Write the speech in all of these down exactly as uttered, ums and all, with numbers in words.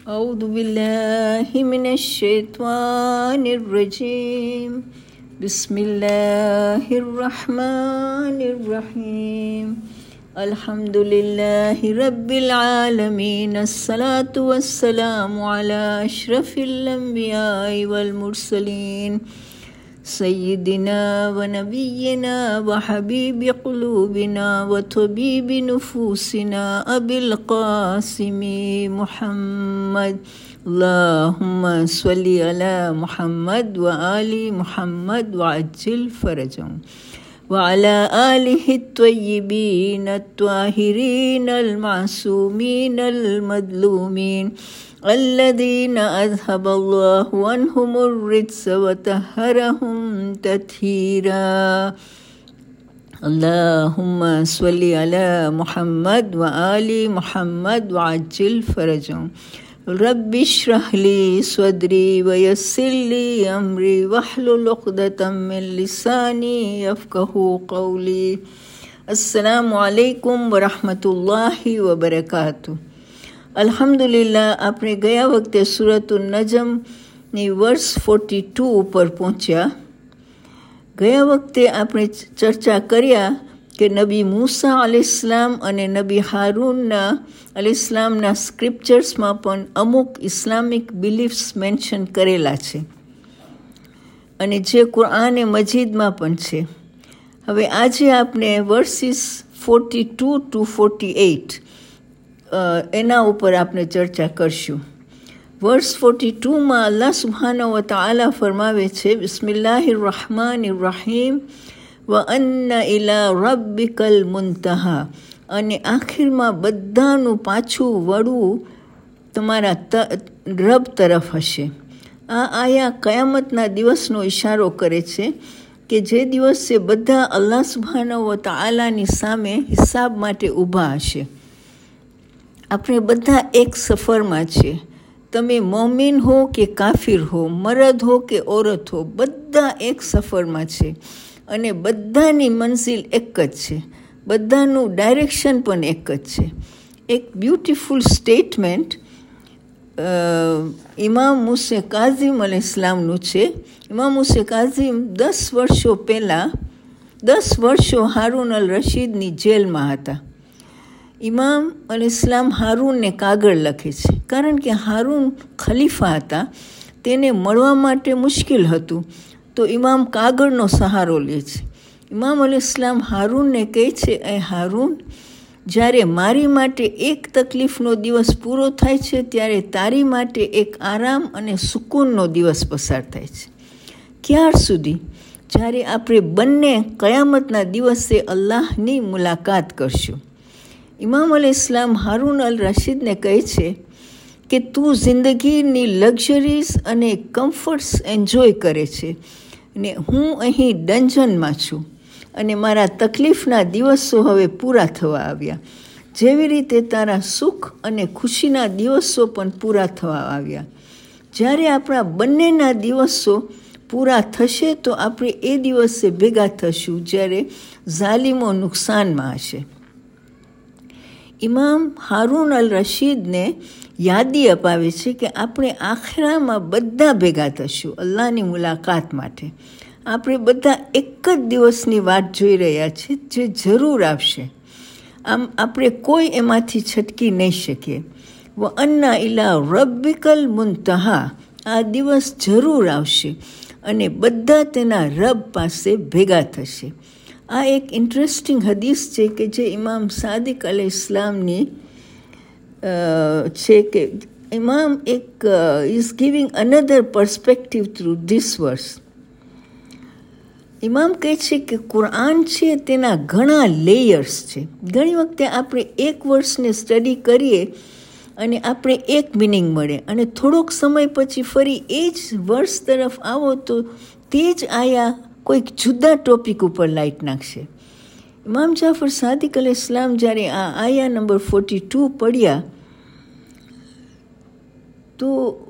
أعوذ بالله من الشيطان الرجيم بسم الله الرحمن الرحيم الحمد لله رب العالمين الصلاة والسلام على أشرف الأنبياء والمرسلين سيدنا ونبينا وحبيب قلوبنا وطبيب نفوسنا أبي القاسم محمد اللهم صل على محمد وآل محمد وعجل فرجهم وعلى آله الطيبين الطاهرين المعصومين المظلومين الذين أذهب الله عنهم الرجس وطهرهم تطهيرا اللهم صل على محمد وآل محمد وعجل فرجهم رب اشرح لي صدري ويسر لي أمري واحلل عقدة من لساني يفقهوا قولي السلام عليكم ورحمة الله وبركاته. અલ્હમ્દુલિલ્લાહ, આપણે ગયા વખતે સૂરતુન નજમની વર્સ ફોર્ટી ટુ ઉપર પહોંચ્યા. ગયા વખતે આપણે ચર્ચા કર્યા કે નબી મૂસા અલૈહિસ્સલામ અને નબી હારૂનના અલૈહિસ્સલામના સ્ક્રિપ્ચર્સમાં પણ અમુક ઇસ્લામિક બિલીફ્સ મેન્શન કરેલા છે અને જે કુરઆને મજીદમાં પણ છે. હવે આજે આપણે versus forty two two forty eight એના ઉપર આપણે ચર્ચા કરશું. વર્સ ફોર્ટી ટુમાં અલ્લાહ સુબ્હાનહુ વ તઆલા ફરમાવે છે, બિસ્મિલ્લાહિર રહમાનિર રહીમ વ અન્ન ઇલા રબ્બિકલ મુન્તહા, અને આખિરમાં બધાનું પાછું વળવું તમારા રબ તરફ હશે. આ આયા કયામતના દિવસનો ઇશારો કરે છે કે જે દિવસે બધા અલ્લાહ સુબ્હાનહુ વ તઆલાની સામે હિસાબ માટે ઊભા હશે. આપણે બધા એક સફરમાં છે. તમે મોમિન હો કે કાફિર હો, મરદ હો કે ઓરત હો, બધા એક સફરમાં છે અને બધાની મંઝિલ એક જ છે, બધાનું ડાયરેક્શન પણ એક જ છે. એક બ્યુટિફુલ સ્ટેટમેન્ટ ઇમામ મુસે કાઝિમ અલૈહિસ્સલામનું છે. ઇમામ મુસે કાઝિમ દસ વર્ષો પહેલાં દસ વર્ષો હારૂન અલ રશીદની જેલમાં હતા. ઇમામ અલૈહિસ્સલામ હારૂનને કાગળ લખે છે, કારણ કે હારૂન ખલીફા હતા, તેને મળવા માટે મુશ્કેલ હતું, તો ઇમામ કાગળનો સહારો લે છે. ઇમામ અલૈહિસ્સલામ હારૂનને કહે છે, એ હારૂન, જ્યારે મારી માટે એક તકલીફનો દિવસ પૂરો થાય છે ત્યારે તારી માટે એક આરામ અને સુકૂનનો દિવસ પસાર થાય છે. ક્યાર સુધી? જ્યારે આપણે બંને કયામતના દિવસે અલ્લાહની મુલાકાત કરશું. ઇમામ અલૈહિસ્સલામ હારૂન અલ રશીદને કહે છે કે તું જિંદગીની લક્ઝરીઝ અને કમ્ફર્ટ્સ એન્જોય કરે છે અને હું અહીં ડંજનમાં છું અને મારા તકલીફના દિવસો હવે પૂરા થવા આવ્યા, જેવી રીતે તારા સુખ અને ખુશીના દિવસો પણ પૂરા થવા આવ્યા. જ્યારે આપણા બંનેના દિવસો પૂરા થશે તો આપણે એ દિવસે ભેગા થશું જ્યારે ઝાલિમો નુકસાનમાં હશે. ઇમામ હારૂન અલ રશીદને યાદી અપાવે છે કે આપણે આખરામાં બધા ભેગા થશું અલ્લાહની મુલાકાત માટે. આપણે બધા એક જ દિવસની વાટ જોઈ રહ્યા છીએ જે જરૂર આવશે. આમ આપણે કોઈ એમાંથી છટકી નહીં શકીએ. વ અન્ના ઇલા રબ્બિકલ મુન્તહા, આ દિવસ જરૂર આવશે અને બધા તેના રબ પાસે ભેગા થશે. આ એક ઇન્ટરેસ્ટિંગ હદીસ છે કે જે ઇમામ સાદિક અલૈહિસ્સલામની છે કે ઇમામ એક is giving another perspective through this verse. ઇમામ કહે છે કે કુરઆન છે તેના ઘણા લેયર્સ છે. ઘણી વખતે આપણે એક વર્ષને સ્ટડી કરીએ અને આપણે એક મિનિંગ મળે અને થોડોક સમય પછી ફરી એ જ વર્ષ તરફ આવો તો તે જ આયા કોઈક જુદા ટોપિક ઉપર લાઇટ નાખશે. ઇમામ જાફર સાદિક અલૈહિસ્સલામ જ્યારે આ આયા નંબર ફોર્ટી ટુ પડ્યા તો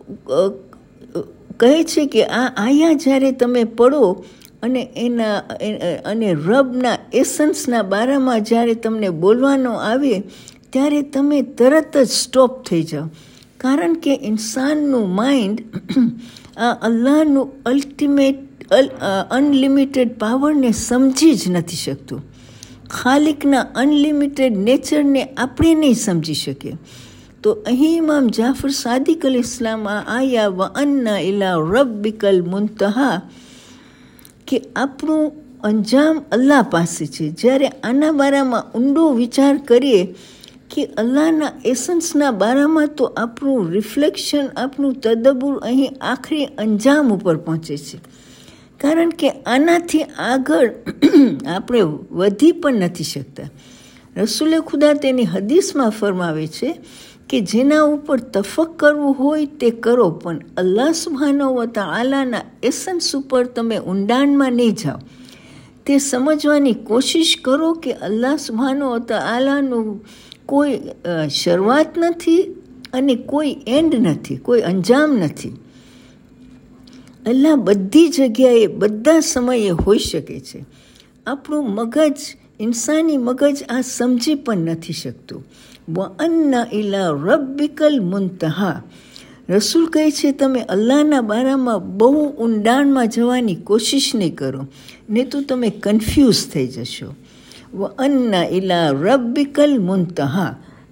કહે છે કે આ આયા જ્યારે તમે પડો અને એના અને રબના એસન્સના બારામાં જ્યારે તમને બોલવાનો આવે ત્યારે તમે તરત જ સ્ટોપ થઈ જાઓ, કારણ કે ઇન્સાનનું માઇન્ડ આ અલ્લાહનું અલ્ટિમેટ અનલિમિટેડ પાવરને સમજી જ નથી શકતું. ખાલિકના અનલિમિટેડ નેચરને આપણે નહીં સમજી શકીએ. તો અહીં ઇમામ જાફર સાદિક અલ ઇસ્લામ આ આયા વ અન્ના ઇલા રબ્બિકલ મુન્તહા કે આપણું અંજામ અલ્લાહ પાસે છે. જ્યારે આના બારામાં ઊંડો વિચાર કરીએ કે અલ્લાહના એસન્સના બારામાં તો આપણું રિફ્લેક્શન, આપણું તદબ્બુર અહીં આખરી અંજામ ઉપર પહોંચે છે. કારણ કે આનાથી આગળ આપણે વધી પણ નથી શકતા. રસૂલે ખુદા તેની હદીસમાં ફરમાવે છે કે જેના ઉપર તફક કરવું હોય તે કરો, પણ અલ્લાહ સુબ્હાનહુ વ તઆલાના એસન્સ ઉપર તમે ઊંડાણમાં નહીં જાઓ. તે સમજવાની કોશિશ કરો કે અલ્લાહ સુબ્હાનહુ વ તઆલાનું કોઈ શરૂઆત નથી અને કોઈ એન્ડ નથી, કોઈ અંજામ નથી. અલ્લાહ બધી જગ્યાએ બધા સમયે હોઈ શકે છે. આપણું મગજ, ઇન્સાની મગજ આ સમજી પણ નથી શકતું. વ અન્ના ઇલા રબ્બિકલ મુન્તહા. રસૂલ કહે છે તમે અલ્લાહના બારામાં બહુ ઊંડાણમાં જવાની કોશિશ નહીં કરો, નહીં તો તમે કન્ફ્યુઝ થઈ જશો. વ અન્ના ઇલા રબ્બિકલ મુન્તહા.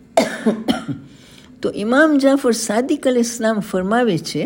તો ઇમામ જાફર સાદિક અલ ઇસ્લામ ફરમાવે છે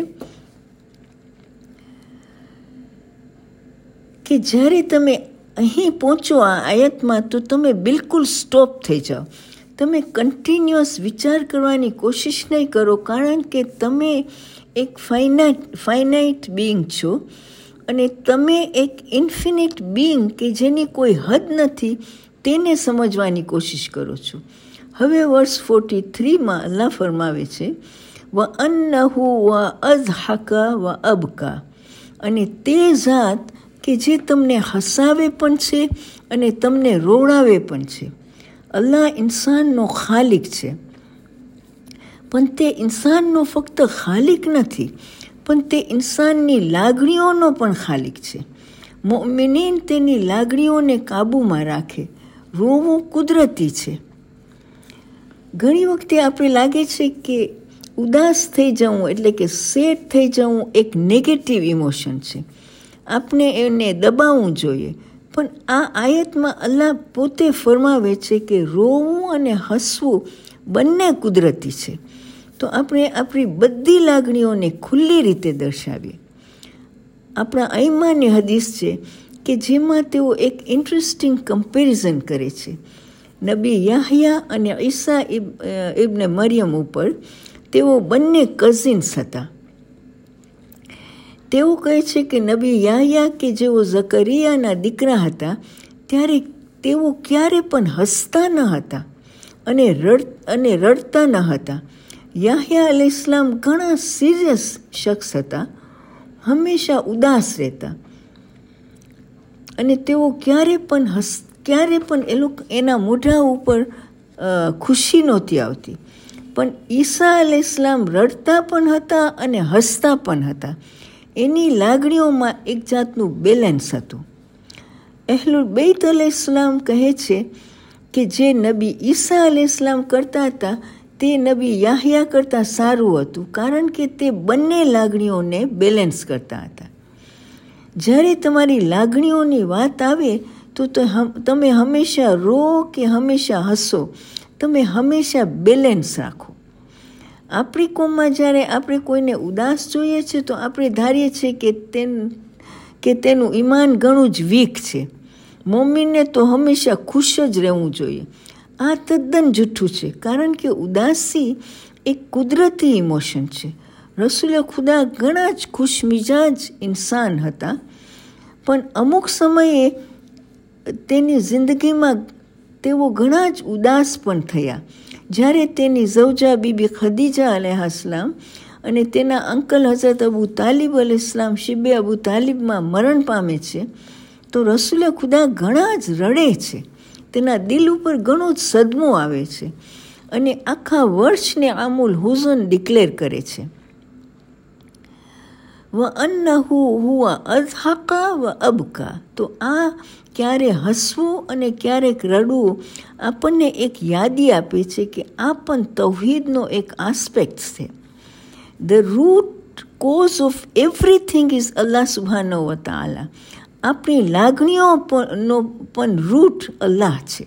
કે જ્યારે તમે અહીં પહોંચો આ આયતમાં તો તમે બિલકુલ સ્ટોપ થઈ જાઓ. તમે કન્ટિન્યુઅસ વિચાર કરવાની કોશિશ નહીં કરો, કારણ કે તમે એક ફાઇનાઇટ ફાઇનાઇટ બિંગ છો અને તમે એક ઇન્ફિનિટ બિંગ કે જેની કોઈ હદ નથી તેને સમજવાની કોશિશ કરો છો. હવે વર્સ ફોર્ટી થ્રીમાં અલ્લાહ ફરમાવે છે વ અન્નહુ વ અઝહકા વ અબકા. અને તે ઝાત કે જે તમને હસાવે પણ છે અને તમને રોડાવે પણ છે. અલ્લાહ ઇન્સાનનો ખાલિક છે, પણ તે ઇન્સાનનો ફક્ત ખાલિક નથી, પણ તે ઇન્સાનની લાગણીઓનો પણ ખાલિક છે. મોમિનીન તેની લાગણીઓને કાબૂમાં રાખે. રોવું કુદરતી છે. ઘણી વખતે આપણે લાગે છે કે ઉદાસ થઈ જવું એટલે કે સેડ થઈ જવું એક નેગેટિવ ઇમોશન છે, આપણે એને દબાવવું જોઈએ. પણ આ આયતમાં અલ્લાહ પોતે ફરમાવે છે કે રોવું અને હસવું બંને કુદરતી છે. તો આપણે આપણી બધી લાગણીઓને ખુલ્લી રીતે દર્શાવીએ. આપણા આઈમાની હદીસ છે કે જેમાં તેઓ એક ઇન્ટરેસ્ટિંગ કમ્પેરિઝન કરે છે નબી યાહયા અને ઈસા ઇબ્ન મરિયમ ઉપર. તેઓ બંને કઝિન્સ હતા. તેઓ કહે છે કે નબી યાહયા કે જેઓ ઝકરિયાના દીકરા હતા ત્યારે તેઓ ક્યારે પણ હસતા ન હતા અને રડ અને રડતા ન હતા. યાહયા અલૈહિ ઇસ્લામ ઘણા સિરિયસ શખ્સ હતા, હંમેશા ઉદાસ રહેતા અને તેઓ ક્યારે પણ હસ ક્યારે પણ એ લોકો એના મોઢા ઉપર ખુશી નહોતી આવતી. પણ ઈસા અલૈહિ ઇસ્લામ રડતા પણ હતા અને હસતા પણ હતા. એની લાગણીઓમાં એક જાતનું બેલેન્સ હતું. અહલુલ બૈત અલૈહિ ઇસ્લામ કહે છે કે જે નબી ઈસા અલૈહિ ઇસ્લામ કરતા હતા તે નબી યાહયા કરતાં સારું હતું, કારણ કે તે બંને લાગણીઓને બેલેન્સ કરતા હતા. જ્યારે તમારી લાગણીઓની વાત આવે તો તમે હંમેશા રો કે હંમેશા હસો, તમે હંમેશા બેલેન્સ રાખો. આપણી કોમમાં જ્યારે આપણે કોઈને ઉદાસ જોઈએ છે તો આપણે ધારીએ છીએ કે તેન કે તેનું ઈમાન ઘણું જ વીક છે. મોમીનને તો હંમેશા ખુશ જ રહેવું જોઈએ. આ તદ્દન જૂઠું છે, કારણ કે ઉદાસી એક કુદરતી ઇમોશન છે. રસૂલે ખુદા ઘણા જ ખુશમિજાજ ઇન્સાન હતા, પણ અમુક સમયે તેની જિંદગીમાં તેઓ ઘણા જ ઉદાસ પણ થયા. જ્યારે તેની ઝૌજા બીબી ખદીજા અલૈહિસ્સલામ અને તેના અંકલ હઝરત અબુ તાલિબ અલૈહિસ્સલામ શિબે અબુ તાલિબમાં મરણ પામે છે તો રસૂલે ખુદા ઘણા જ રડે છે. તેના દિલ ઉપર ઘણો જ સદમો આવે છે અને આખા વર્ષને આમુલ હુઝન ડિક્લેર કરે છે. વ અન્નહુ હુવા અઝહકા વ અબકા. તો આ ક્યારે હસવું અને ક્યારેક રડવું આપણને એક યાદી આપે છે કે આ પણ તૌહીદનો એક આસ્પેક્ટ છે. The root cause of everything is Allah સુબ્હાનહુ વ તઆલા. આપણી લાગણીઓનો પણ રૂટ અલ્લાહ છે.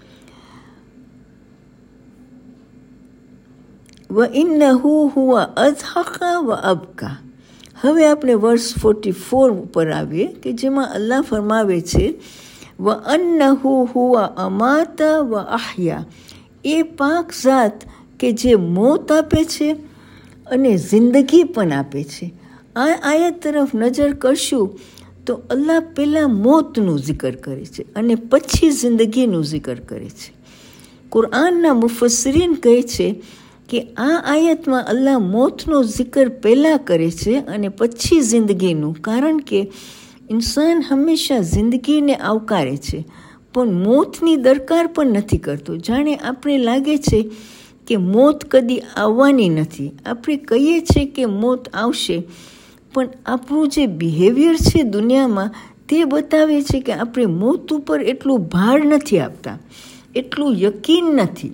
વ ઇન્નહુ હુવા અઝહકા વ અબકા. હવે આપણે વર્ષ ફોર્ટી ફોર ઉપર આવીએ કે જેમાં અલ્લાહ ફરમાવે છે વ અન્નહુ હુવા અમાતા વ આહ્યા. એ પાક ઝાત કે જે મોત આપે છે અને જિંદગી પણ આપે છે. આ આયત તરફ નજર કરશું તો અલ્લાહ પહેલાં મોતનું જિકર કરે છે અને પછી જિંદગીનું જિકર કરે છે. કુરઆનના મુફસ્સરીન કહે છે કે આ આયતમાં અલ્લાહ મોતનો જિકર પહેલાં કરે છે અને પછી જિંદગીનું, કારણ કે ઇન્સાન હંમેશા જિંદગીને આવકારે છે પણ મોતની દરકાર પણ નથી કરતો. જાણે આપણે લાગે છે કે મોત કદી આવવાની નથી. આપણે કહીએ છીએ કે મોત આવશે, પણ આપણું જે બિહેવિયર છે દુનિયામાં તે બતાવે છે કે આપણે મોત ઉપર એટલું ભાર નથી આપતા, એટલું યકીન નથી.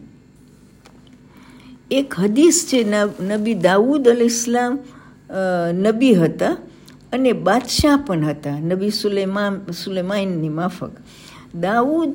એક હદીસ છે, નબી દાઉદ અલૈહિસ્સલામ નબી હતા અને બાદશાહ પણ હતા, નબી સુલેમાન સુલેમાનની માફક. દાઉદ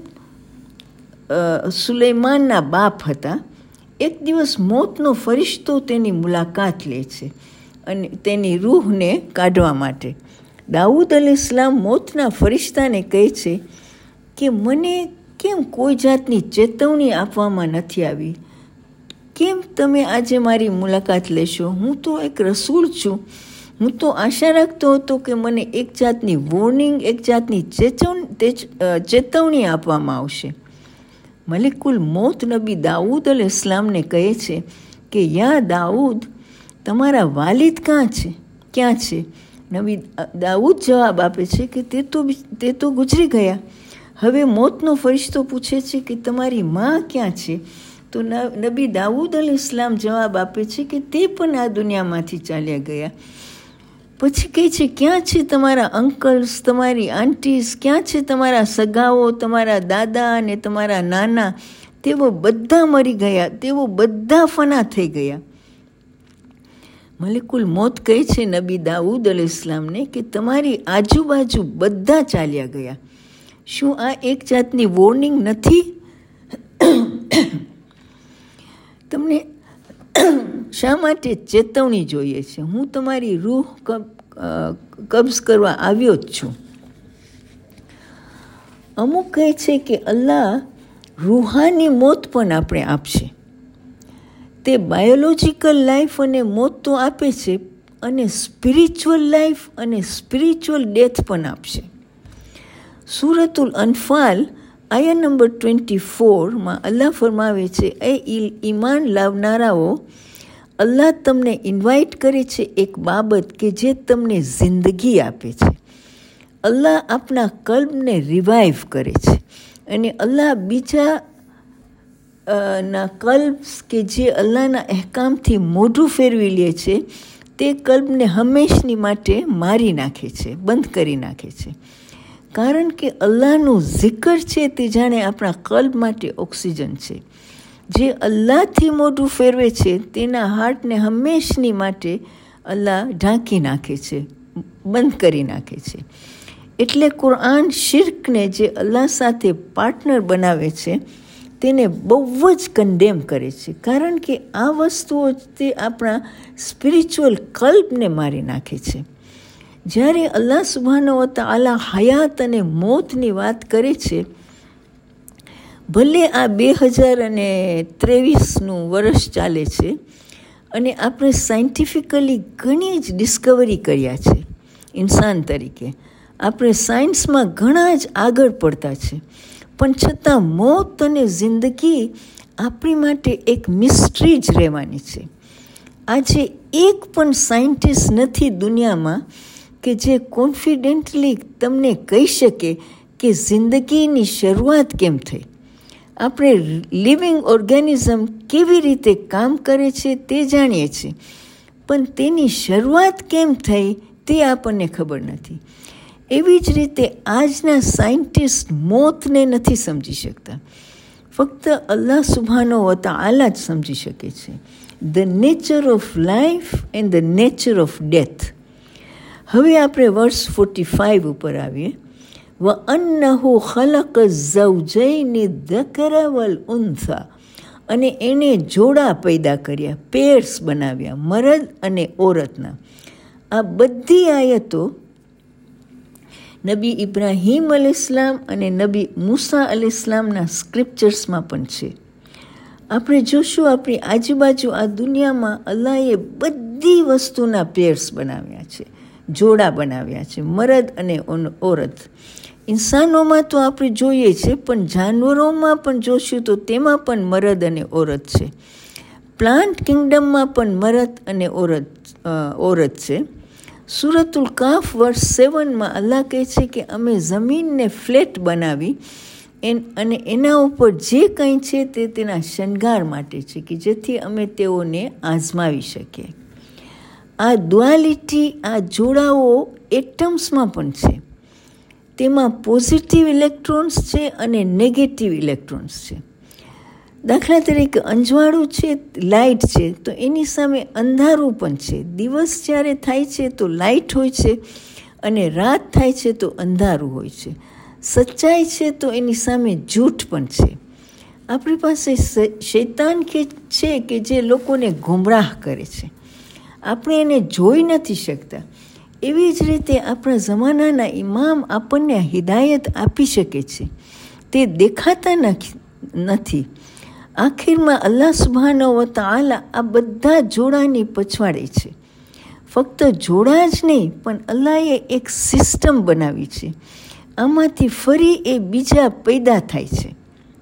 સુલેમાનના બાપ હતા. એક દિવસ મોતનો ફરિશ્તો તેની મુલાકાત લે છે અને તેની રૂહને કાઢવા માટે. દાઉદ અલૈહિસ્સલામ મોતના ફરિશ્તાને કહે છે કે મને કેમ કોઈ જાતની ચેતવણી આપવામાં નથી આવી? કેમ તમે આજે મારી મુલાકાત લેશો? હું તો એક રસૂલ છું. હું તો આશા રાખતો હતો કે મને એક જાતની વોર્નિંગ, એક જાતની ચેતવણી ચેતવણી આપવામાં આવશે. મલિકુલ મોત નબી દાઉદ અલૈહિસ્સલામને કહે છે કે યા દાઉદ, તમારા વાલિદ ક્યાં છે ક્યાં છે નબી દાઉદ જવાબ આપે છે કે તે તો તે તો ગુજરી ગયા. હવે મોતનો ફરિશ્તો પૂછે છે કે તમારી માં ક્યાં છે? તો નબી દાઉદ અલૈહિસ્સલામ જવાબ આપે છે કે તે પણ આ દુનિયામાંથી ચાલ્યા ગયા. પછી કહે છે ક્યાં છે તમારા અંકલ્સ, તમારી આંટીસ, ક્યાં છે તમારા સગાઓ, તમારા દાદા અને તમારા નાના? તેઓ બધા મરી ગયા, તેઓ બધા ફના થઈ ગયા. મલિકુલ મોત કહે છે નબી દાઉદ અલૈહિસ્સલામને કે તમારી આજુબાજુ બધા ચાલ્યા ગયા. શું આ એક જાતની વોર્નિંગ નથી? તમને શા માટે ચેતવણી જોઈએ છે? હું તમારી રૂહ કબ્ઝ કરવા આવ્યો જ છું. અમુક કહે છે કે અલ્લાહ રૂહાની મોત પણ આપણે આપશે. તે બાયોલોજિકલ લાઈફ અને મોત તો આપે છે અને સ્પિરિચ્યુઅલ લાઈફ અને સ્પિરિચ્યુઅલ ડેથ પણ આપશે. સૂરતુલ અનફાલ આયા નંબર ટ્વેન્ટી ફોરમાં અલ્લાહ ફરમાવે છે, એ ઈમાન લાવનારાઓ, અલ્લાહ તમને ઇન્વાઇટ કરે છે એક બાબત કે જે તમને જિંદગી આપે છે. અલ્લાહ આપના કલ્બને રિવાઇવ કરે છે અને અલ્લાહ બીજા ના કલ્બ કે જે અલ્લાહના અહેકામથી મોઢું ફેરવી લે છે તે કલ્બને હંમેશની માટે મારી નાખે છે, બંધ કરી નાખે છે. કારણ કે અલ્લાહનું zikr છે તે જાણે આપણા કલ્બ માટે ઓક્સિજન છે. જે અલ્લાહથી મોઢું ફેરવે છે તેના હાર્ટને હંમેશની માટે અલ્લાહ ઢાંકી નાખે છે, બંધ કરી નાખે છે. એટલે કુરઆન શિર્કને જે અલ્લાહ સાથે પાર્ટનર બનાવે છે તેને બહુ જ કન્ડેમ કરે છે, કારણ કે આ વસ્તુઓ તે આપણા સ્પિરિચ્યુઅલ કલ્બને મારી નાખે છે. જ્યારે અલ્લાહ સુબ્હાનહુ વ તઆલા હયાત અને મોતની વાત કરે છે, ભલે આ બે હજાર અને ત્રેવીસનું વર્ષ ચાલે છે અને આપણે સાયન્ટિફિકલી ઘણી જ ડિસ્કવરી કર્યા છે. ઇન્સાન તરીકે આપણે સાયન્સમાં ઘણા જ આગળ પડતા છે, પણ છતાં મોત અને જિંદગી આપણી માટે એક મિસ્ટ્રી જ રહેવાની છે. આજે એક પણ સાયન્ટિસ્ટ નથી દુનિયામાં કે જે કોન્ફિડન્ટલી તમને કહી શકે કે જિંદગીની શરૂઆત કેમ થઈ. આપણે લિવિંગ ઓર્ગેનિઝમ કેવી રીતે કામ કરે છે તે જાણીએ છીએ, પણ તેની શરૂઆત કેમ થઈ તે આપણને ખબર નથી. એવી જ રીતે આજના સાયન્ટિસ્ટ મોતને નથી સમજી શકતા. ફક્ત અલ્લાહ સુબ્હાનહુ વ તઆલા જ સમજી શકે છે. The nature of life and the nature of death. હવે આપણે વર્સ ફોર્ટી ફાઇવ ઉપર આવીએ. વ અન્નહુ ખલક ઝૌજૈની ધકર વલ ઉન્થા, અને એણે જોડા પેદા કર્યા, પેર્સ બનાવ્યા, મરદ અને ઓરતના. આ બધી આયતો નબી ઇબ્રાહીમ અલૈહિસ્સલામ અને નબી મૂસા અલૈહિસ્સલામના સ્ક્રિપ્ચર્સમાં પણ છે. આપણે જોશું આપણી આજુબાજુ આ દુનિયામાં અલ્લાહે બધી વસ્તુના પેર્સ બનાવ્યા છે, જોડા બનાવ્યા છે, મરદ અને ઓરત. ઇન્સાનોમાં તો આપણે જોઈએ છે, પણ જાનવરોમાં પણ જોશું તો તેમાં પણ મરદ અને ઓરત છે. પ્લાન્ટ કિંગડમમાં પણ મરદ અને ઓરત ઓરત છે. સૂરતુલ કાફ વર્સ સેવનમાં અલ્લાહ કહે છે કે અમે જમીનને ફ્લેટ બનાવી એન અને એના ઉપર જે કંઈ છે તે તેના શણગાર માટે છે, કે જેથી અમે તેઓને આઝમાવી શકીએ. આ ડ્યુઆલિટી, આ જોડાઓ એટમ્સમાં પણ છે. તેમાં પોઝિટિવ ઇલેક્ટ્રોન્સ છે અને નેગેટિવ ઇલેક્ટ્રોન્સ છે. દાખલા તરીકે અંજવાળું છે, લાઇટ છે, તો એની સામે અંધારું પણ છે. દિવસ જ્યારે થાય છે તો લાઇટ હોય છે અને રાત થાય છે તો અંધારું હોય છે. સચ્ચાઈ છે તો એની સામે જૂઠ પણ છે. આપણી પાસે શૈતાન કે છે કે જે લોકોને ગુમરાહ કરે છે. આપણે એને જોઈ નથી શકતા. એવી જ રીતે આપણા જમાનાના ઇમામ આપણને હિદાયત આપી શકે છે, તે દેખાતા નથી. આખીરમાં અલ્લાહ સુબ્હાનહુ વ તઆલા આ બધા જોડાની પછવાડે છે. ફક્ત જોડા જ નહીં, પણ અલ્લાહે એક સિસ્ટમ બનાવી છે. આમાંથી ફરી એ બીજા પેદા થાય છે.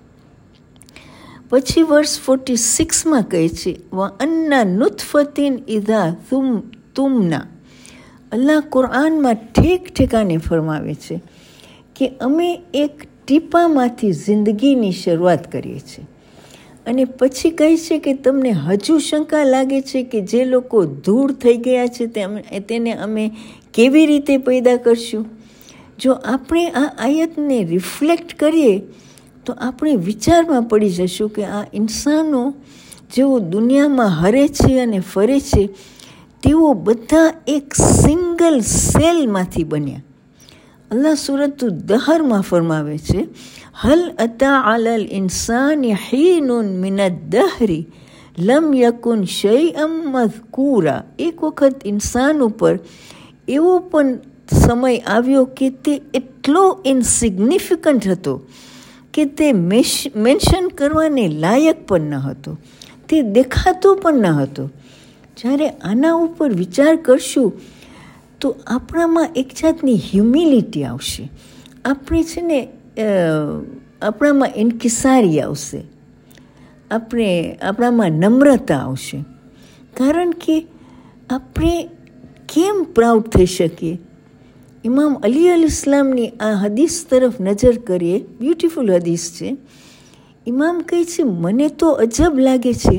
પછી વર્ષ ફોર્ટી સિક્સમાં કહે છે વ અન્ના નુતફતિન ઇધા તુમ તુમના. અલ્લાહ કુરઆનમાં ઠેક ઠેકાને ફરમાવે છે કે અમે એક ટીપામાંથી જિંદગીની શરૂઆત કરીએ છીએ. અને પછી કહે છે કે તમને હજુ શંકા લાગે છે કે જે લોકો ધૂળ થઈ ગયા છે તેને અમે કેવી રીતે પેદા કરશું. જો આપણે આ આયતને રિફ્લેક્ટ કરીએ તો આપણે વિચારમાં પડી જશું કે આ ઇન્સાનો જેઓ દુનિયામાં હરે છે અને ફરે છે તેઓ બધા એક સિંગલ સેલમાંથી બન્યા. અલ્લાહ સૂરતુ દહરમાં ફરમાવે છે હલ અતા અલલ ઇન્સાની હીનુન મિનદ દહરી લમ યકુન શૈઅમ મઝકૂરા. એક વખત ઇન્સાન ઉપર એવો પણ સમય આવ્યો કે તે એટલો ઇન્સિગ્નિફિકન્ટ હતો કે તે મેન્શન કરવાને લાયક પણ ન હતો, તે દેખાતો પણ ન હતો. જ્યારે આના ઉપર વિચાર કરશું તો આપણામાં એક જાતની હ્યુમિલિટી આવશે. આપણે છે ને આપણામાં ઇન્કિસારી આવશે, આપણે આપણામાં નમ્રતા આવશે. કારણ કે આપણે કેમ પ્રાઉડ થઈ શકીએ. ઇમામ અલી અલૈહિસ્સલામની આ હદીસ તરફ નજર કરીએ, બ્યુટિફુલ હદીસ છે. ઇમામ કહે છે મને તો અજબ લાગે છે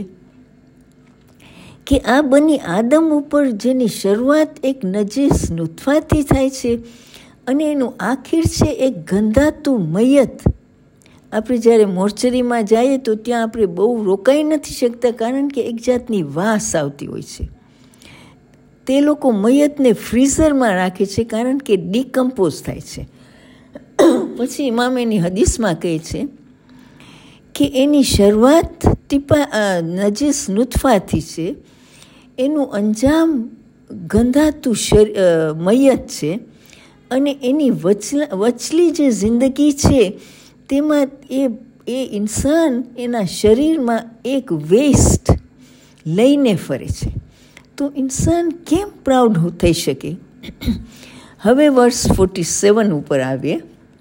કે આ બની આદમ ઉપર જેની શરૂઆત એક નજીસ નુતફાથી થાય છે અને એનું આખીર છે એક ગંધાતું મયત. આપણે જ્યારે મોર્ચરીમાં જઈએ તો ત્યાં આપણે બહુ રોકાઈ નથી શકતા, કારણ કે એક જાતની વાસ આવતી હોય છે. તે લોકો મયતને ફ્રીઝરમાં રાખે છે કારણ કે ડિકમ્પોઝ થાય છે. પછી ઇમામ એની હદીસમાં કહે છે કે એની શરૂઆત ટીપા નજીસ નુતફાથી છે, એનું અંજામ ગંધાતું મયત છે, અને એની વચલા વચલી જે જિંદગી છે તેમાં એ એ ઇન્સાન એના શરીરમાં એક વેસ્ટ લઈને ફરે છે. તો ઇન્સાન કેમ પ્રાઉડ થઈ શકે. હવે વર્ષ ફોર્ટી સેવન ઉપર આવીએ.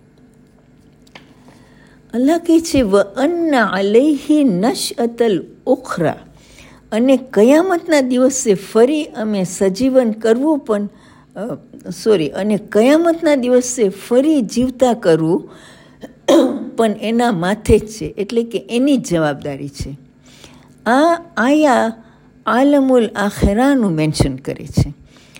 અલ્લાહ કહે છે વ અન્ના અલૈહી નશઅતલ ઉખરા, અને કયામતના દિવસે ફરી અમે સજીવન કરવું પણ સોરી અને કયામતના દિવસે ફરી જીવતા કરવું પણ એના માથે જ છે, એટલે કે એની જ જવાબદારી છે. આ આયા આલમુલ આખિરાનું મેન્શન કરે છે.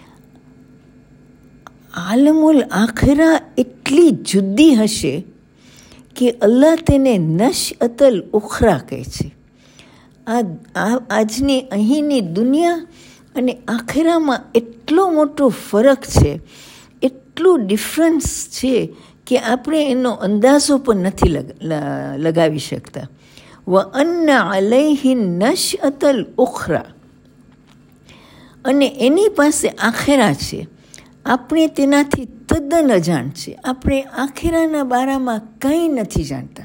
આલમુલ આખિરા એટલી જુદી હશે કે અલ્લાહ તેને નશઅતલ ઉખરા કહે છે. આ આજની અહીંની દુનિયા અને આખેરામાં એટલો મોટો ફરક છે, એટલું ડિફરન્સ છે કે આપણે એનો અંદાજો પણ નથી લગાવી શકતા. વ અન્ન અલૈહિ નશઅતલ ઉખરા, અને એની પાસે આખેરા છે, આપણે તેનાથી તદ્દન અજાણ છે. આપણે આખેરાના બારામાં કંઈ નથી જાણતા.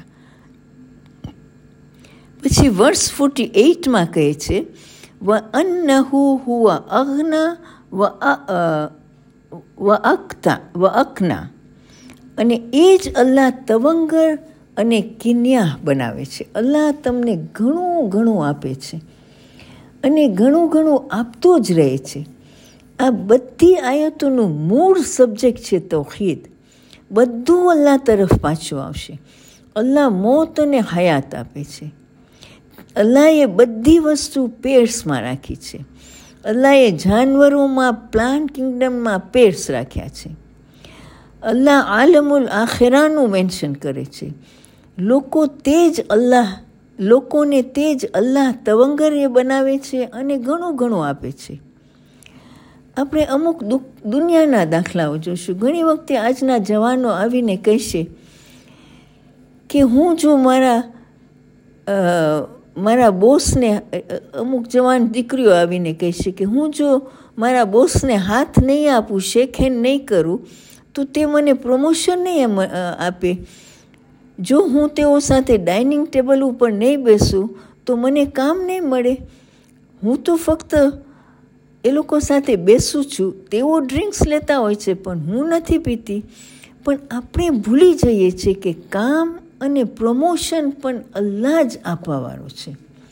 પછી વર્સ ફોર્ટી એઇટમાં કહે છે, વ અન્નહુ હુવા અગ્ના વ અક્તા વ અકના, અને એ જ અલ્લાહ તવંગર અને કિન્યા બનાવે છે. અલ્લાહ તમને ઘણું ઘણું આપે છે અને ઘણું ઘણું આપતો જ રહે છે. આ બધી આયતોનું મૂળ સબ્જેક્ટ છે તૌહીદ. બધું અલ્લાહ તરફ પાછું આવશે. અલ્લાહ મોત અને હયાત આપે છે. અલ્લાહે બધી વસ્તુ પેર્સમાં રાખી છે. અલ્લાહે જાનવરોમાં, પ્લાન્ટ કિંગડમમાં પેર્સ રાખ્યા છે. અલ્લાહ આલમુલ આખિરાનું મેન્શન કરે છે. લોકો તે જ અલ્લાહ લોકોને તે જ અલ્લાહ તવંગર એ બનાવે છે અને ઘણું ઘણું આપે છે. આપણે અમુક દુનિયાના દાખલાઓ જોઈશું. ઘણી વખતે આજના જવાનો આવીને કહેશે કે હું જો મારા મારા બોસને, અમુક જવાન દીકરીઓ આવીને કહેશે કે હું જો મારા બોસને હાથ નહીં આપું, શેક હેન્ડ નહીં કરું, તો તે મને પ્રમોશન નહીં આપે. જો હું તેઓ સાથે ડાઇનિંગ ટેબલ ઉપર નહીં બેસું તો મને કામ નહીં મળે. હું તો ફક્ત એ લોકો સાથે બેસું છું. તેઓ ડ્રિંક્સ લેતા હોય છે પણ હું નથી પીતી. પણ આપણે ભૂલી જઈએ છીએ કે કામ અને પ્રમોશન પણ અલ્લાહ જ આપવાવાળો છે.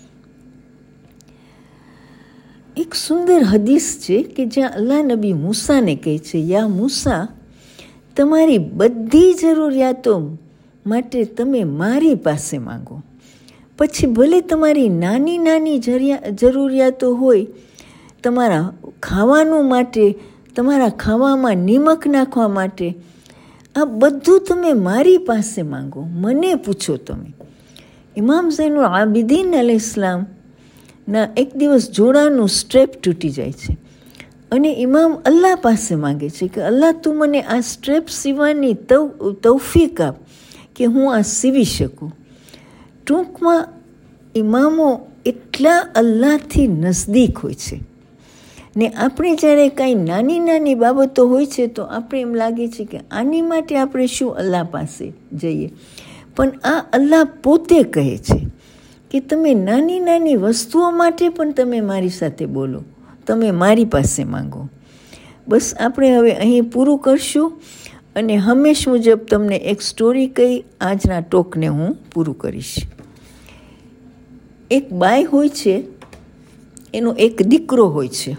એક સુંદર હદીસ છે કે જ્યાં અલ્લાહ નબી મૂસાને કહે છે, યા મૂસા, તમારી બધી જરૂરિયાતો માટે તમે મારી પાસે માંગો. પછી ભલે તમારી નાની નાની જરૂરિયાતો હોય, તમારા ખાવાનું માટે, તમારા ખાવામાં નિમક નાખવા માટે, આ બધું તમે મારી પાસે માંગો, મને પૂછો તમે. ઇમામ ઝૈનુલ આબિદીન અલૈહિસ્સલામના એક દિવસ જોડાનું સ્ટ્રેપ તૂટી જાય છે અને ઇમામ અલ્લાહ પાસે માંગે છે કે અલ્લાહ તું મને આ સ્ટ્રેપ સીવવાની તૌફીક આપ કે હું આ સીવી શકું. ટૂંકમાં ઇમામો એટલા અલ્લાહથી નજદીક હોય છે ને આપણે જ્યારે કાંઈ નાની નાની બાબતો હોય છે તો આપણે એમ લાગે છે કે આની માટે આપણે શું અલ્લાહ પાસે જઈએ. પણ આ અલ્લાહ પોતે કહે છે કે તમે નાની નાની વસ્તુઓ માટે પણ તમે મારી સાથે બોલો, તમે મારી પાસે માંગો. બસ આપણે હવે અહીં પૂરું કરશું અને હંમેશ મુજબ તમને એક સ્ટોરી કહી આજના ટોકને હું પૂરું કરીશ. એક બાઈ હોય છે, એનો એક દીકરો હોય છે.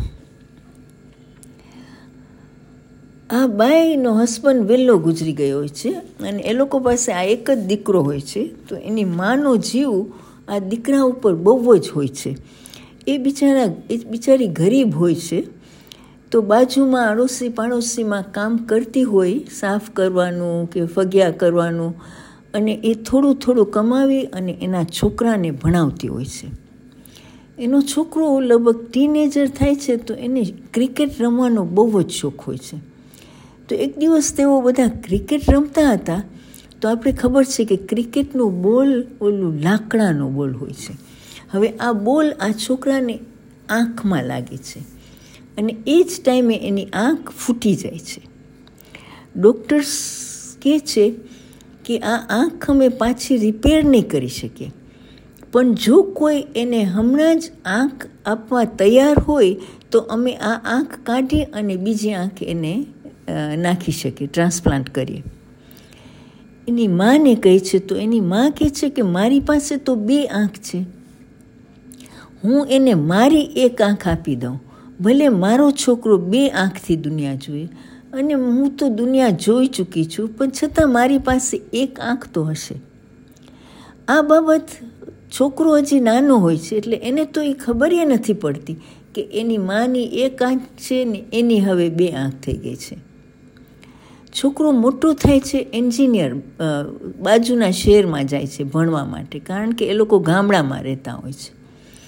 આ બાઈનો હસબન્ડ વહેલો ગુજરી ગયો હોય છે અને એ લોકો પાસે આ એક જ દીકરો હોય છે. તો એની માનો જીવ આ દીકરા ઉપર બહુ જ હોય છે. એ બિચારા એ બિચારી ગરીબ હોય છે. તો બાજુમાં આડોશી પાડોશીમાં કામ કરતી હોય, સાફ કરવાનું કે ફગિયા કરવાનું, અને એ થોડું થોડું કમાવી અને એના છોકરાને ભણાવતી હોય છે. એનો છોકરો લગભગ ટીનેજર થાય છે તો એને ક્રિકેટ રમવાનો બહુ જ શોખ હોય છે. તો એક દિવસ તેઓ બધા ક્રિકેટ રમતા હતા. તો આપણે ખબર છે કે ક્રિકેટનો બોલ ઓલું લાકડાનો બોલ હોય છે. હવે આ બોલ આ છોકરાને આંખમાં લાગે છે અને એ જ ટાઈમે એની આંખ ફૂટી જાય છે. ડૉક્ટર્સ કહે છે કે આ આંખ અમે પાછી રિપેર નહીં કરી શકીએ, પણ જો કોઈ એને હમણાં જ આંખ આપવા તૈયાર હોય તો અમે આ આંખ કાઢી અને બીજી આંખ એને નાખી શકીએ, ટ્રાન્સપ્લાન્ટ કરીએ. એની માને કહે છે તો એની મા કહે છે કે મારી પાસે તો બે આંખ છે, હું એને મારી એક આંખ આપી દઉં, ભલે મારો છોકરો બે આંખથી દુનિયા જોઈએ અને હું તો દુનિયા જોઈ ચૂકી છું, પણ છતાં મારી પાસે એક આંખ તો હશે. આ બાબત છોકરો હજી નાનો હોય છે એટલે એને તો એ ખબર ય નથી પડતી કે એની માની એક આંખ છે ને એની હવે બે આંખ થઈ ગઈ છે. છોકરો મોટો થાય છે, એન્જિનિયર બાજુના શહેરમાં જાય છે ભણવા માટે, કારણ કે એ લોકો ગામડામાં રહેતા હોય છે.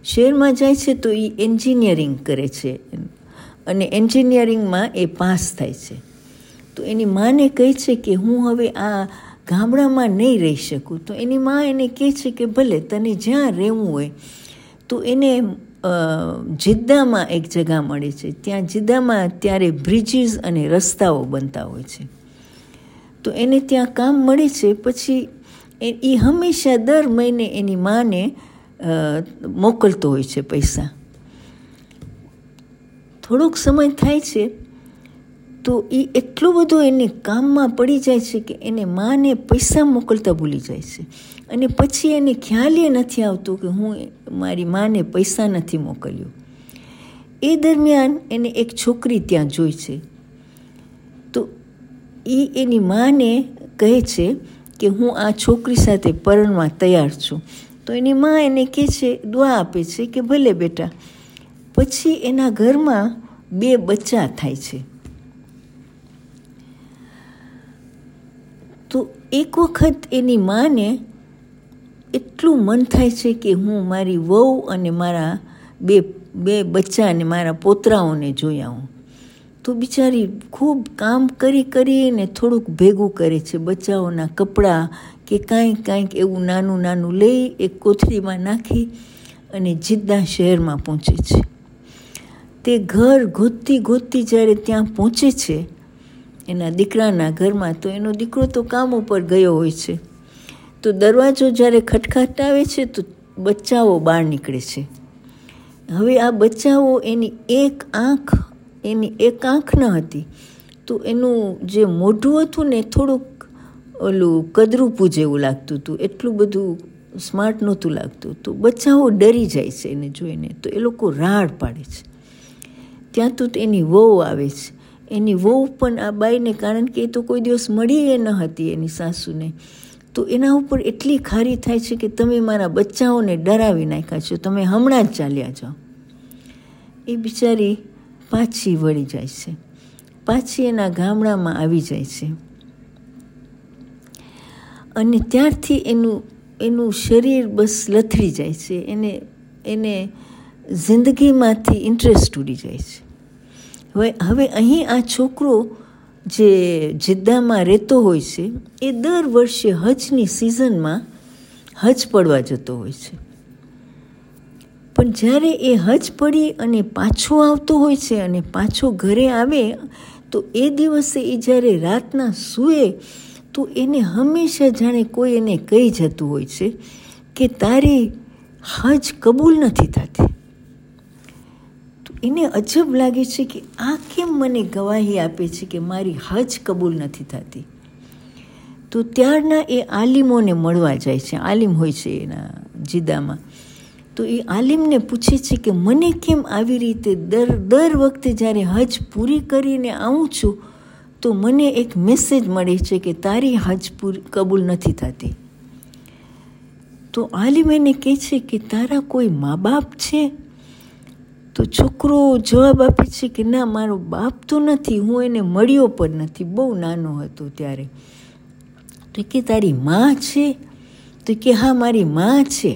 શહેરમાં જાય છે તો એ એન્જિનિયરિંગ કરે છે અને એન્જિનિયરિંગમાં એ પાસ થાય છે. તો એની માને કહે છે કે હું હવે આ ગામડામાં નહીં રહી શકું. તો એની મા એને કહે છે કે ભલે તને જ્યાં રહેવું હોય. તો એને જિદ્દામાં એક જગ્યા મળે છે. ત્યાં જિદ્દામાં ત્યારે બ્રિજીસ અને રસ્તાઓ બનતા હોય છે. તો એને ત્યાં કામ મળે છે. પછી એ હંમેશા દર મહિને એની માને મોકલતો હોય છે પૈસા. થોડોક સમય થાય છે તો એ એટલો બધો એને કામમાં પડી જાય છે કે એને માને પૈસા મોકલતા ભૂલી જાય છે. અને પછી એને ખ્યાલ એ નથી આવતો કે હું મારી માને પૈસા નથી મોકલ્યો. એ દરમિયાન એને એક છોકરી ત્યાં જોઈ છે. તો એ એની માને કહે છે કે હું આ છોકરી સાથે પરણવા તૈયાર છું. તો એની મા એને કહે છે, દુઆ આપે છે કે ભલે બેટા. પછી એના ઘરમાં બે બચ્ચા થાય છે. તો એક વખત એની માને એટલું મન થાય છે કે હું મારી વહુ અને મારા બે બે બચ્ચા અને મારા પોતરાઓને જોઈ આવું. તો બિચારી ખૂબ કામ કરી કરીને થોડુંક ભેગું કરે છે. બચ્ચાઓના કપડાં કે કાંઈક કાંઈક એવું નાનું નાનું લઈ એક કોથળીમાં નાખી અને જિદ્દા શહેરમાં પહોંચે છે. તે ઘર ગોતતી ગોતતી જ્યારે ત્યાં પહોંચે છે એના દીકરાના ઘરમાં, તો એનો દીકરો તો કામ ઉપર ગયો હોય છે. તો દરવાજો જ્યારે ખટખટાવે છે તો બચ્ચાઓ બહાર નીકળે છે. હવે આ બચ્ચાઓ એની એક આંખ એની એક આંખ ન હતી. તો એનું જે મોઢું હતું ને થોડુંક ઓલું કદરૂપું જેવું લાગતું હતું. એટલું બધું સ્માર્ટ નહોતું લાગતું. તો બચ્ચાઓ ડરી જાય છે એને જોઈને. તો એ લોકો રાડ પાડે છે. ત્યાં તો એની વહુ આવે છે. એની વહુ પણ આ બાઈને, કારણ કે એ તો કોઈ દિવસ મળી એ ન હતી એની સાસુને, તો એના ઉપર એટલી ખારી થાય છે કે તમે મારા બચ્ચાઓને ડરાવી નાખ્યા છો, તમે હમણાં જ ચાલ્યા જાઓ. એ બિચારી પાછી વળી જાય છે. પાછી એના ગામડામાં આવી જાય છે. અને ત્યારથી એનું એનું શરીર બસ લથડી જાય છે. એને એને જિંદગીમાંથી ઇન્ટરેસ્ટ ઉડી જાય છે. હવે હવે અહીં આ છોકરો જે જિદ્દામાં રહેતો હોય છે એ દર વર્ષે હજની સિઝનમાં હજ પડવા જતો હોય છે. પણ જ્યારે એ હજ પડી અને પાછો આવતો હોય છે અને પાછો ઘરે આવે તો એ દિવસે એ જ્યારે રાતના સૂએ તો એને હંમેશા જાણે કોઈ એને કહી જતું હોય છે કે તારી હજ કબૂલ નથી થતી. તો એને અજબ લાગે છે કે આ કેમ મને ગવાહી આપે છે કે મારી હજ કબૂલ નથી થતી. તો ત્યારના એ આલિમોને મળવા જાય છે. આલિમ હોય છે એના જિદ્દામાં. તો એ આલિમને પૂછે છે કે મને કેમ આવી રીતે દર દર વખતે જ્યારે હજ પૂરી કરીને આવું છું તો મને એક મેસેજ મળે છે કે તારી હજ પૂરી કબૂલ નથી થતી. તો આલિમ એને કહે છે કે તારા કોઈ મા બાપ છે? તો છોકરો જવાબ આપે છે કે ના, મારો બાપ તો નથી, હું એને મળ્યો પણ નથી, બહુ નાનો હતો ત્યારે. તો કે તારી માં છે? તો કે હા, મારી માં છે.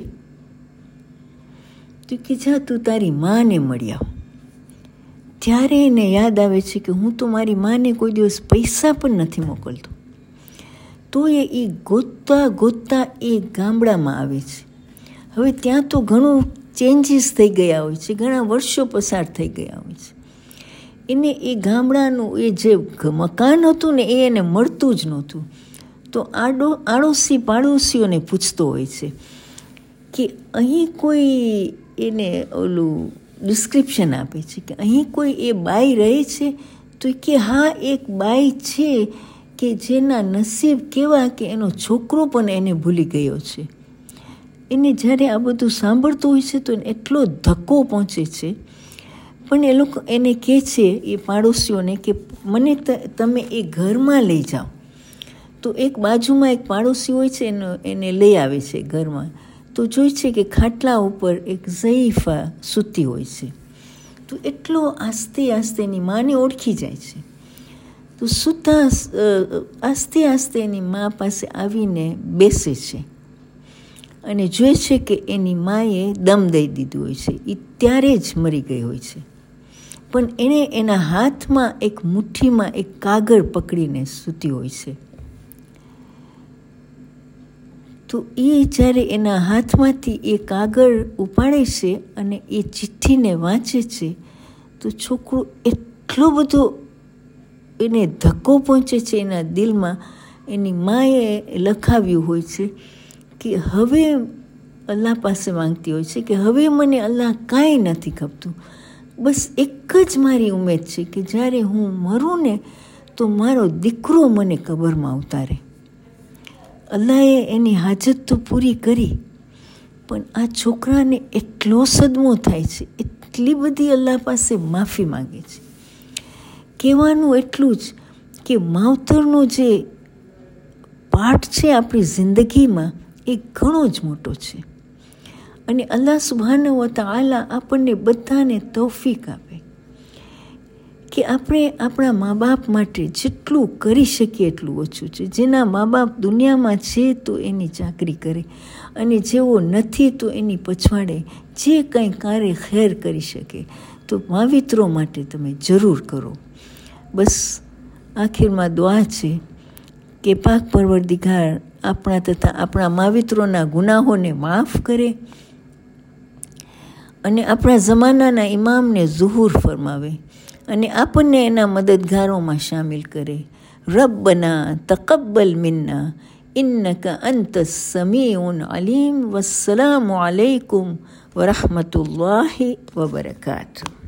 તો કે જા તું તારી માને મળી આવ. ત્યારે એને યાદ આવે છે કે હું તો મારી માને કોઈ દિવસ પૈસા પણ નથી મોકલતો. તો એ એ ગોતતા ગોતતા એ ગામડામાં આવે છે. હવે ત્યાં તો ઘણું ચેન્જીસ થઈ ગયા હોય છે, ઘણા વર્ષો પસાર થઈ ગયા હોય છે. એને એ ગામડાનું એ જે મકાન હતું ને એ એને મળતું જ નહોતું. તો આડો આડોશી પાડોશીઓને પૂછતો હોય છે કે અહીં કોઈ એને ઓલું ડિસ્ક્રિપ્શન આપે છે કે અહીં કોઈ એ બાઈ રહે છે? તો કે હા, એક બાઈ છે કે જેના નસીબ કેવા કે એનો છોકરો પણ એને ભૂલી ગયો છે. એને જ્યારે આ બધું સાંભળતું હોય છે તો એટલો ધક્કો પહોંચે છે. પણ એ લોકો એને કહે છે એ પાડોશીઓને કે મને તમે એ ઘરમાં લઈ જાઓ. તો એક બાજુમાં એક પાડોશી હોય છે, એનો એને લઈ આવે છે ઘરમાં. તો જોઈ છે કે ખાટલા ઉપર એક ઝઈફા સૂતી હોય છે. તો એટલો આસ્તે આસ્તે એની માને ઓળખી જાય છે. તો સૂતા આસ્તે આસ્તે એની મા પાસે આવીને બેસે છે અને જોઈએ છે કે એની માએ દમ દઈ દીધું હોય છે, એ ત્યારે જ મરી ગઈ હોય છે. પણ એણે એના હાથમાં એક મુઠ્ઠીમાં એક કાગળ પકડીને સૂતી હોય છે. તો એ જ્યારે એના હાથમાંથી એ કાગળ ઉપાડે છે અને એ ચિઠ્ઠીને વાંચે છે, તો છોકરું એટલો બધો એને ધક્કો પહોંચે છે એના દિલમાં. એની માએ લખાવ્યું હોય છે કે હવે અલ્લાહ પાસે માંગતી હોય છે કે હવે મને અલ્લાહ કાંઈ નથી ખપતું, બસ એક જ મારી ઉમેદ છે કે જ્યારે હું મરું ને તો મારો દીકરો મને કબરમાં ઉતારે. અલ્લાહે એની હાજત તો પૂરી કરી, પણ આ છોકરાને એટલો સદમો થાય છે, એટલી બધી અલ્લાહ પાસે માફી માંગે છે. કહેવાનું એટલું જ કે માવતરનો જે પાઠ છે આપણી જિંદગીમાં એ ઘણો જ મોટો છે. અને અલ્લાહ સુબ્હાનહુ વ તઆલા આપણને બધાને તૌફીક આપે કે આપણે આપણા મા બાપ માટે જેટલું કરી શકીએ એટલું ઓછું છે. જેના મા બાપ દુનિયામાં છે તો એની ચાકરી કરે, અને જેવો નથી તો એની પછવાડે જે કંઈ કાર્ય ખેર કરી શકે તો માવિત્રો માટે તમે જરૂર કરો. બસ આખીરમાં દુઆ છે કે પાક પરવરદિગાર આપણા તથા આપણા માવિત્રોના ગુનાહોને માફ કરે અને આપણા જમાનાના ઇમામને ઝુહૂર ફરમાવે અને આપણને એના મદદગારોમાં શામિલ કરે. રબ્બના તકબ્બલ મિન્ના ઇન્નકા અંતસ સમીઉન અલીમ. વસ્સલામુ અલૈકુમ વરહમતુલ્લાહિ વબરકાતુહુ.